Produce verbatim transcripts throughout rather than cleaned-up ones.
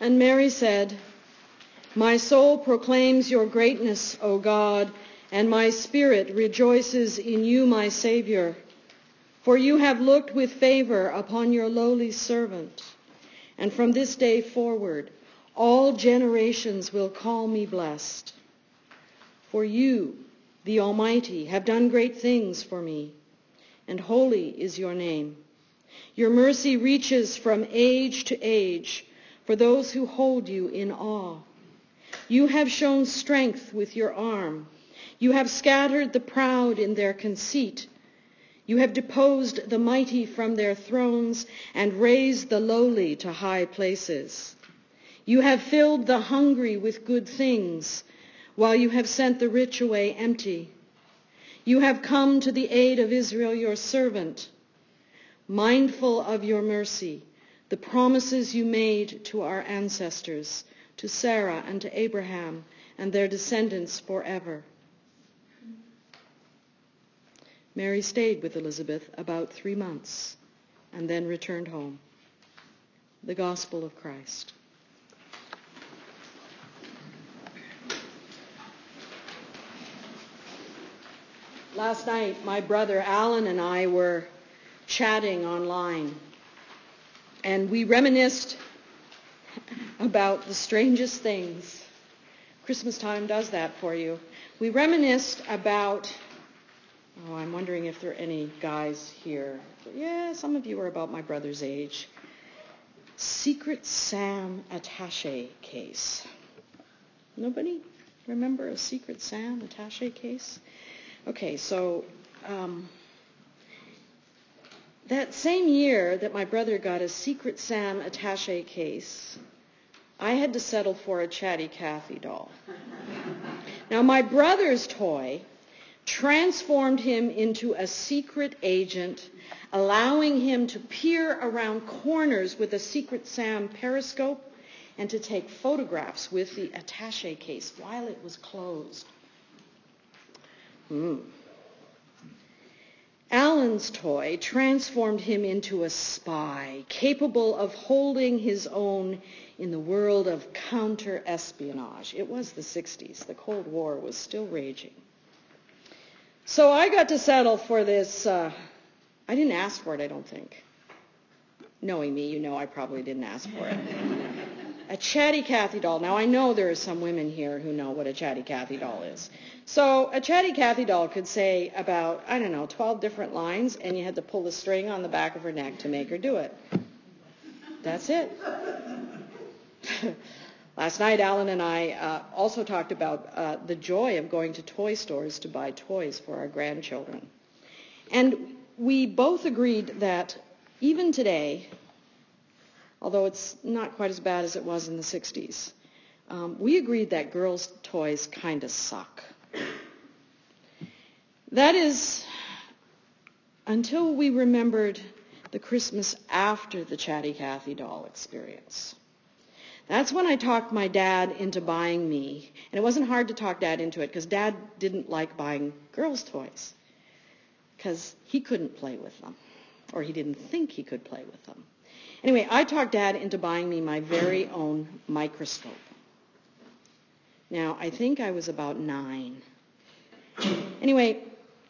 And Mary said, "My soul proclaims your greatness, O God, and my spirit rejoices in you, my Savior. For you have looked with favor upon your lowly servant. And from this day forward, all generations will call me blessed. For you, the Almighty, have done great things for me, and holy is your name. Your mercy reaches from age to age for those who hold you in awe. You have shown strength with your arm. You have scattered the proud in their conceit. You have deposed the mighty from their thrones and raised the lowly to high places. You have filled the hungry with good things, while you have sent the rich away empty. You have come to the aid of Israel, your servant, mindful of your mercy, the promises you made to our ancestors, to Sarah and to Abraham and their descendants forever." Mary stayed with Elizabeth about three months and then returned home. The Gospel of Christ. Last night, my brother Alan and I were chatting online, and we reminisced about the strangest things. Christmas time does that for you. We reminisced about, oh, I'm wondering if there are any guys here. Yeah, some of you are about my brother's age. Secret Sam attaché case. Nobody remember a Secret Sam attaché case? Okay, so um, that same year that my brother got a Secret Sam attaché case, I had to settle for a Chatty Cathy doll. Now, my brother's toy transformed him into a secret agent, allowing him to peer around corners with a Secret Sam periscope and to take photographs with the attaché case while it was closed. Mm. Alan's toy transformed him into a spy, capable of holding his own in the world of counter-espionage. It was the sixties. The Cold War was still raging. So I got to settle for this. Uh, I didn't ask for it, I don't think. Knowing me, you know I probably didn't ask for it. A Chatty Cathy doll. Now, I know there are some women here who know what a Chatty Cathy doll is. So a Chatty Cathy doll could say about, I don't know, twelve different lines, and you had to pull the string on the back of her neck to make her do it. That's it. Last night, Alan and I uh, also talked about uh, the joy of going to toy stores to buy toys for our grandchildren. And we both agreed that even today, although it's not quite as bad as it was in the sixties, um, we agreed that girls' toys kind of suck. That is, until we remembered the Christmas after the Chatty Cathy doll experience. That's when I talked my dad into buying me, and it wasn't hard to talk Dad into it because Dad didn't like buying girls' toys because he couldn't play with them, or he didn't think he could play with them. Anyway, I talked Dad into buying me my very own microscope. Now, I think I was about nine. Anyway,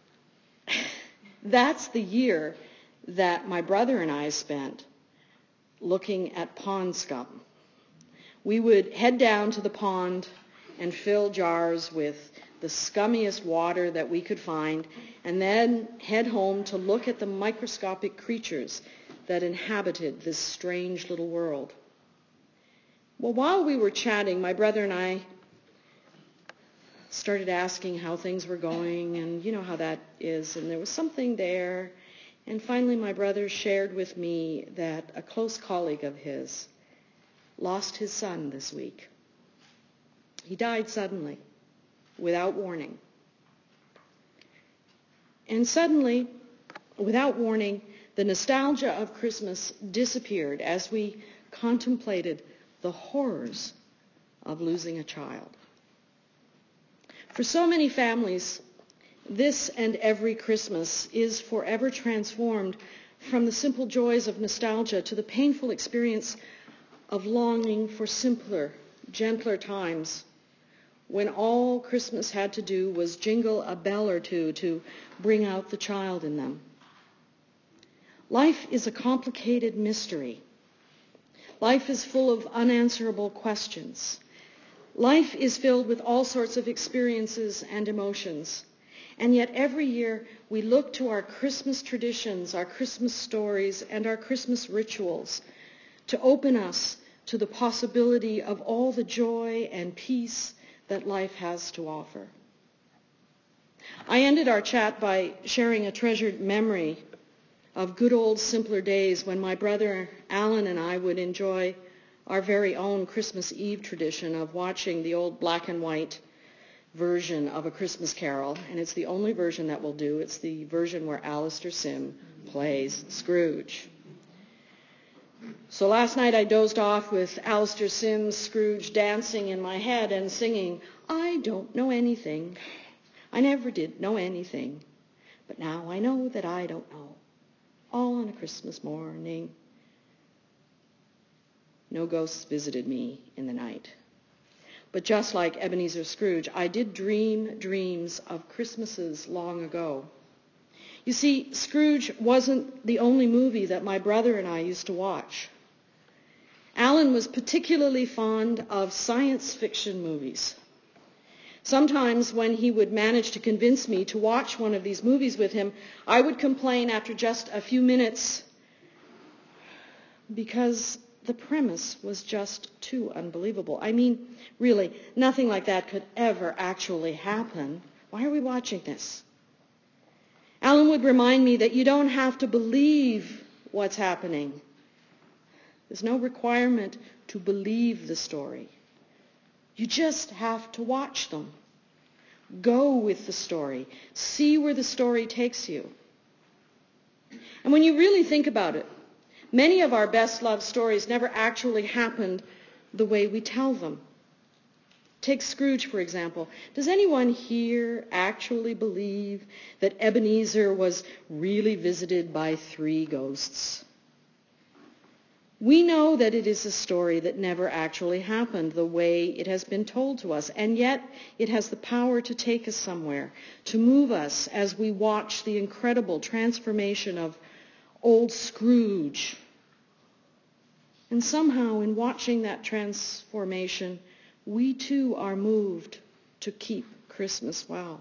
that's the year that my brother and I spent looking at pond scum. We would head down to the pond and fill jars with the scummiest water that we could find, and then head home to look at the microscopic creatures that inhabited this strange little world. Well, while we were chatting, my brother and I started asking how things were going, and you know how that is, and there was something there. And finally, my brother shared with me that a close colleague of his lost his son this week. He died suddenly, without warning. And suddenly, without warning, the nostalgia of Christmas disappeared as we contemplated the horrors of losing a child. For so many families, this and every Christmas is forever transformed from the simple joys of nostalgia to the painful experience of longing for simpler, gentler times when all Christmas had to do was jingle a bell or two to bring out the child in them. Life is a complicated mystery. Life is full of unanswerable questions. Life is filled with all sorts of experiences and emotions. And yet every year we look to our Christmas traditions, our Christmas stories, and our Christmas rituals to open us to the possibility of all the joy and peace that life has to offer. I ended our chat by sharing a treasured memory of good old simpler days when my brother Alan and I would enjoy our very own Christmas Eve tradition of watching the old black and white version of A Christmas Carol, and it's the only version that will do. It's the version where Alistair Sim plays Scrooge. So last night I dozed off with Alistair Sim's Scrooge dancing in my head and singing, "I don't know anything. I never did know anything. But now I know that I don't know. All on a Christmas morning. No ghosts visited me in the night." But just like Ebenezer Scrooge, I did dream dreams of Christmases long ago. You see, Scrooge wasn't the only movie that my brother and I used to watch. Alan was particularly fond of science fiction movies. Sometimes when he would manage to convince me to watch one of these movies with him, I would complain after just a few minutes because the premise was just too unbelievable. I mean, really, nothing like that could ever actually happen. Why are we watching this? Alan would remind me that you don't have to believe what's happening. There's no requirement to believe the story. You just have to watch them. Go with the story. See where the story takes you. And when you really think about it, many of our best-loved stories never actually happened the way we tell them. Take Scrooge, for example. Does anyone here actually believe that Ebenezer was really visited by three ghosts? We know that it is a story that never actually happened the way it has been told to us, and yet it has the power to take us somewhere, to move us as we watch the incredible transformation of old Scrooge. And somehow in watching that transformation, we too are moved to keep Christmas well.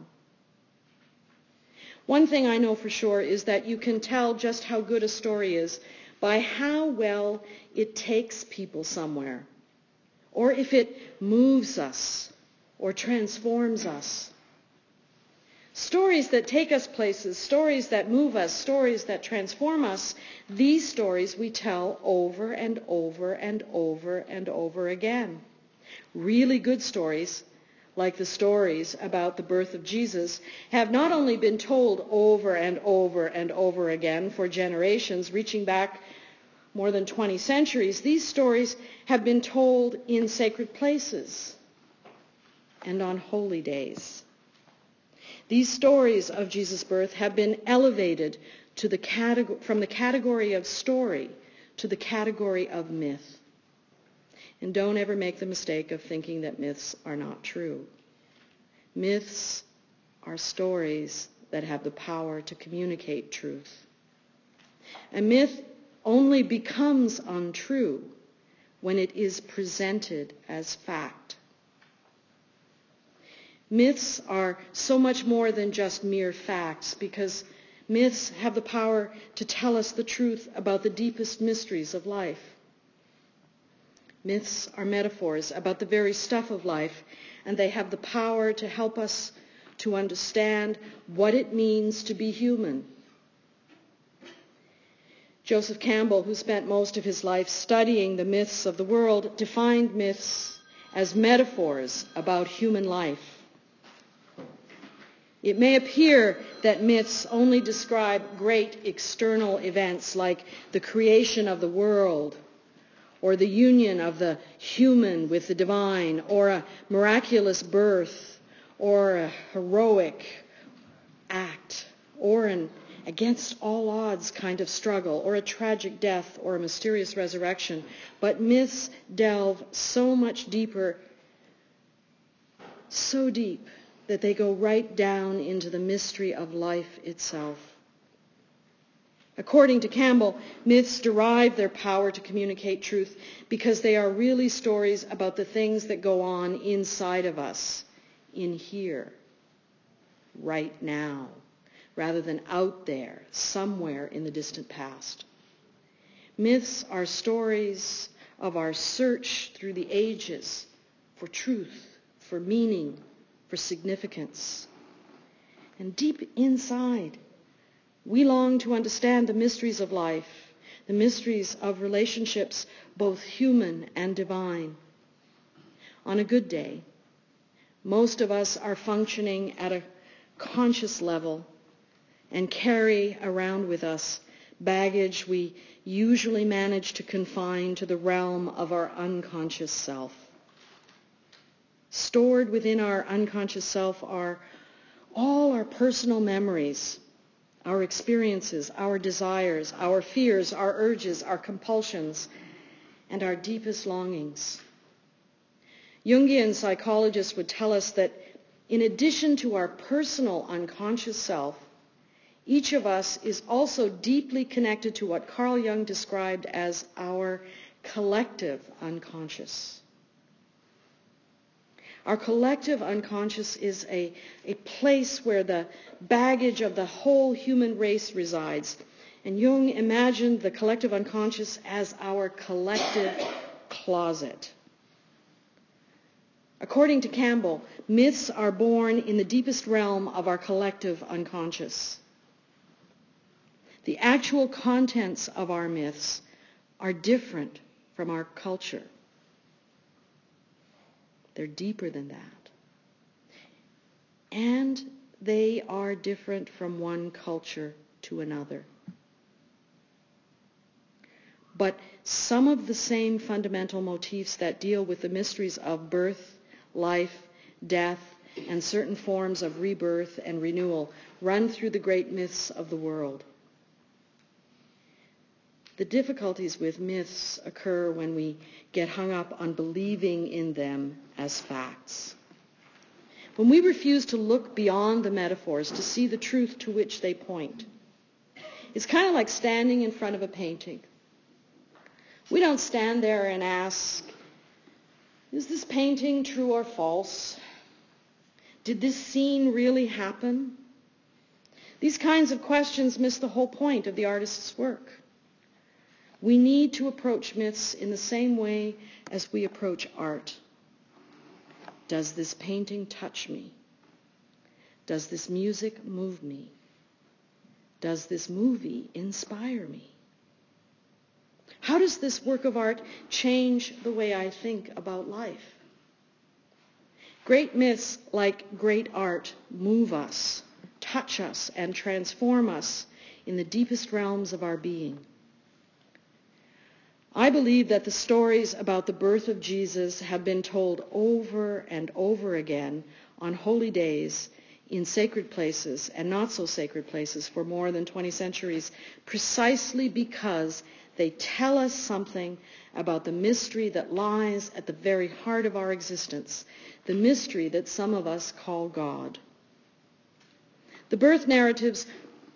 One thing I know for sure is that you can tell just how good a story is by how well it takes people somewhere, or if it moves us or transforms us. Stories that take us places, stories that move us, stories that transform us, these stories we tell over and over and over and over again. Really good stories, like the stories about the birth of Jesus, have not only been told over and over and over again for generations, reaching back more than twenty centuries, these stories have been told in sacred places and on holy days. These stories of Jesus' birth have been elevated to the category, from the category of story to the category of myth. And don't ever make the mistake of thinking that myths are not true. Myths are stories that have the power to communicate truth. A myth only becomes untrue when it is presented as fact. Myths are so much more than just mere facts, because myths have the power to tell us the truth about the deepest mysteries of life. Myths are metaphors about the very stuff of life, and they have the power to help us to understand what it means to be human. Joseph Campbell, who spent most of his life studying the myths of the world, defined myths as metaphors about human life. It may appear that myths only describe great external events like the creation of the world, or the union of the human with the divine, or a miraculous birth, or a heroic act, or an against all odds kind of struggle, or a tragic death, or a mysterious resurrection. But myths delve so much deeper, so deep, that they go right down into the mystery of life itself. According to Campbell, myths derive their power to communicate truth because they are really stories about the things that go on inside of us, in here, right now, rather than out there, somewhere in the distant past. Myths are stories of our search through the ages for truth, for meaning, for significance. And deep inside, we long to understand the mysteries of life, the mysteries of relationships, both human and divine. On a good day, most of us are functioning at a conscious level and carry around with us baggage we usually manage to confine to the realm of our unconscious self. Stored within our unconscious self are all our personal memories, our experiences, our desires, our fears, our urges, our compulsions, and our deepest longings. Jungian psychologists would tell us that in addition to our personal unconscious self, each of us is also deeply connected to what Carl Jung described as our collective unconscious. Our collective unconscious is a, a place where the baggage of the whole human race resides. And Jung imagined the collective unconscious as our collective closet. According to Campbell, myths are born in the deepest realm of our collective unconscious. The actual contents of our myths are different from our culture. They're deeper than that. And they are different from one culture to another. But some of the same fundamental motifs that deal with the mysteries of birth, life, death, and certain forms of rebirth and renewal run through the great myths of the world. The difficulties with myths occur when we get hung up on believing in them as facts. When we refuse to look beyond the metaphors to see the truth to which they point. It's kind of like standing in front of a painting. We don't stand there and ask, is this painting true or false? Did this scene really happen? These kinds of questions miss the whole point of the artist's work. We need to approach myths in the same way as we approach art. Does this painting touch me? Does this music move me? Does this movie inspire me? How does this work of art change the way I think about life? Great myths, like great art, move us, touch us, and transform us in the deepest realms of our being. I believe that the stories about the birth of Jesus have been told over and over again on holy days in sacred places and not so sacred places for more than twenty centuries, precisely because they tell us something about the mystery that lies at the very heart of our existence, the mystery that some of us call God. The birth narratives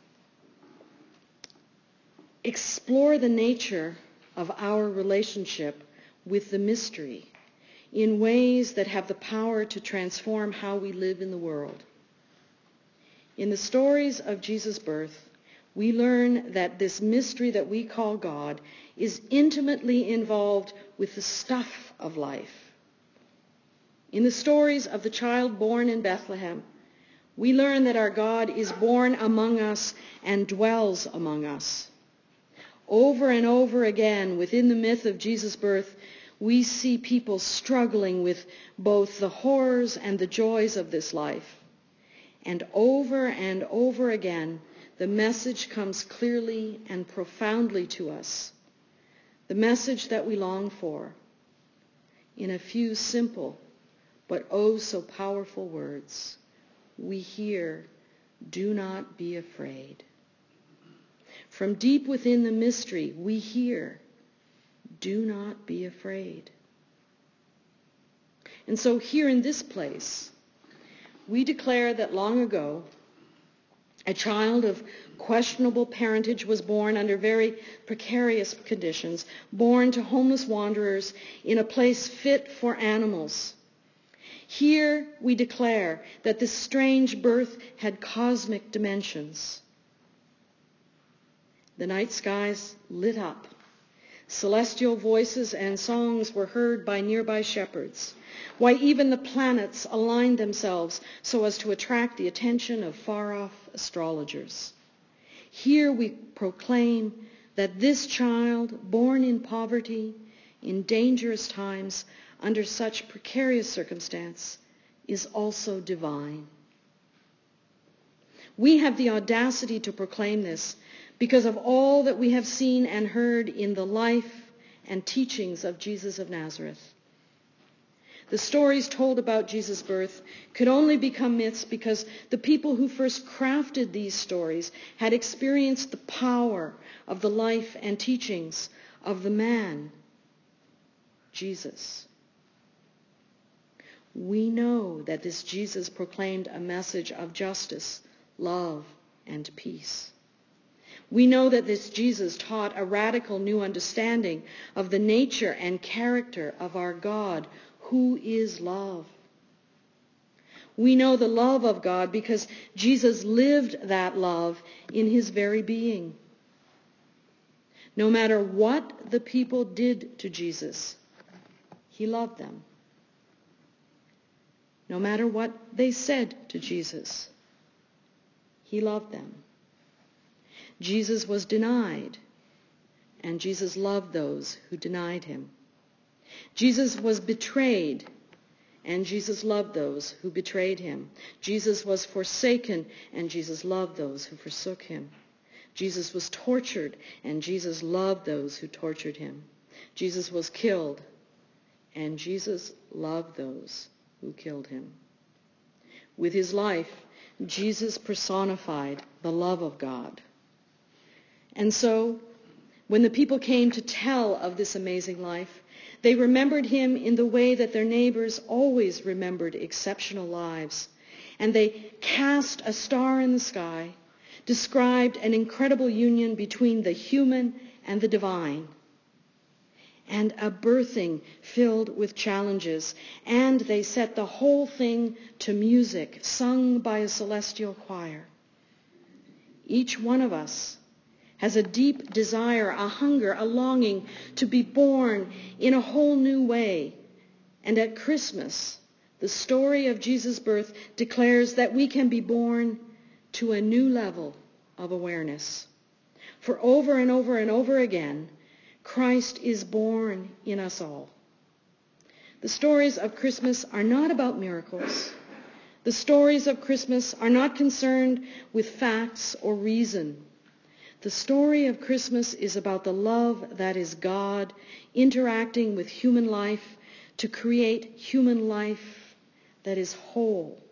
explore the nature of our relationship with the mystery in ways that have the power to transform how we live in the world. In the stories of Jesus' birth, we learn that this mystery that we call God is intimately involved with the stuff of life. In the stories of the child born in Bethlehem, we learn that our God is born among us and dwells among us. Over and over again, within the myth of Jesus' birth, we see people struggling with both the horrors and the joys of this life. And over and over again, the message comes clearly and profoundly to us. The message that we long for, in a few simple but oh so powerful words. We hear, do not be afraid. from deep within the mystery, we hear, do not be afraid. And so here in this place, we declare that long ago, a child of questionable parentage was born under very precarious conditions, born to homeless wanderers in a place fit for animals. Here we declare that this strange birth had cosmic dimensions. The night skies lit up. Celestial voices and songs were heard by nearby shepherds. Why, even the planets aligned themselves so as to attract the attention of far-off astrologers. Here we proclaim that this child, born in poverty, in dangerous times, under such precarious circumstance, is also divine. We have the audacity to proclaim this because of all that we have seen and heard in the life and teachings of Jesus of Nazareth. The stories told about Jesus' birth could only become myths because the people who first crafted these stories had experienced the power of the life and teachings of the man, Jesus. We know that this Jesus proclaimed a message of justice, love, and peace. We know that this Jesus taught a radical new understanding of the nature and character of our God, who is love. We know the love of God because Jesus lived that love in his very being. No matter what the people did to Jesus, he loved them. No matter what they said to Jesus, he loved them. Jesus was denied, and Jesus loved those who denied him. Jesus was betrayed, and Jesus loved those who betrayed him. Jesus was forsaken, and Jesus loved those who forsook him. Jesus was tortured, and Jesus loved those who tortured him. Jesus was killed, and Jesus loved those who killed him. With his life, Jesus personified the love of God. And so, when the people came to tell of this amazing life, they remembered him in the way that their neighbors always remembered exceptional lives. And they cast a star in the sky, described an incredible union between the human and the divine, and a birthing filled with challenges. And they set the whole thing to music, sung by a celestial choir. Each one of us has a deep desire, a hunger, a longing to be born in a whole new way. And at Christmas, the story of Jesus' birth declares that we can be born to a new level of awareness. For over and over and over again, Christ is born in us all. The stories of Christmas are not about miracles. The stories of Christmas are not concerned with facts or reason. The story of Christmas is about the love that is God interacting with human life to create human life that is whole.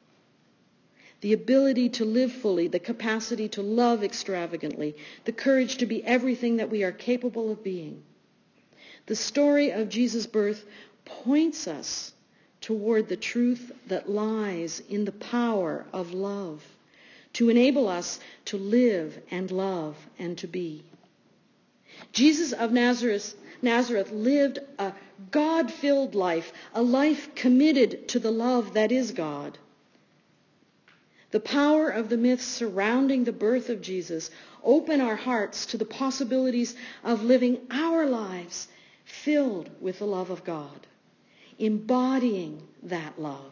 The ability to live fully, the capacity to love extravagantly, the courage to be everything that we are capable of being. The story of Jesus' birth points us toward the truth that lies in the power of love, to enable us to live and love and to be. Jesus of Nazareth, Nazareth lived a God-filled life, a life committed to the love that is God. The power of the myths surrounding the birth of Jesus open our hearts to the possibilities of living our lives filled with the love of God, embodying that love.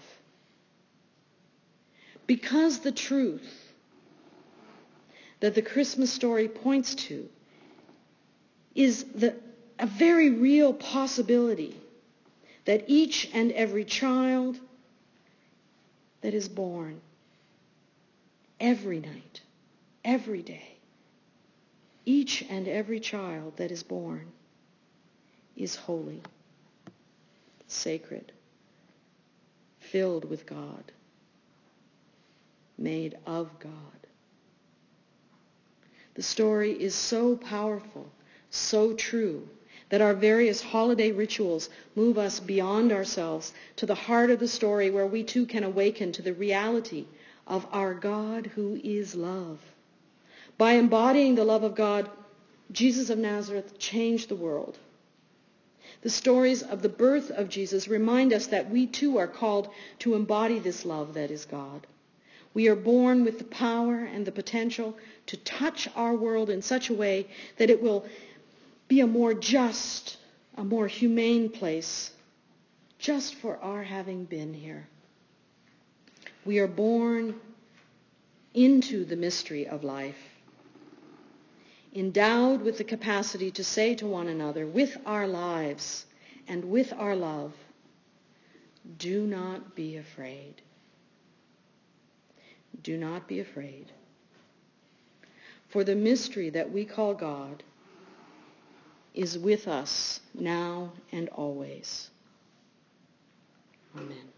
Because the truth that the Christmas story points to is the, a very real possibility that each and every child that is born every night, every day, each and every child that is born is holy, sacred, filled with God, made of God. The story is so powerful, so true, that our various holiday rituals move us beyond ourselves to the heart of the story, where we too can awaken to the reality of our God who is love. By embodying the love of God, Jesus of Nazareth changed the world. The stories of the birth of Jesus remind us that we too are called to embody this love that is God. We are born with the power and the potential to touch our world in such a way that it will be a more just, a more humane place, just for our having been here. We are born into the mystery of life, endowed with the capacity to say to one another, with our lives and with our love, do not be afraid. Do not be afraid. For the mystery that we call God is with us now and always. Amen.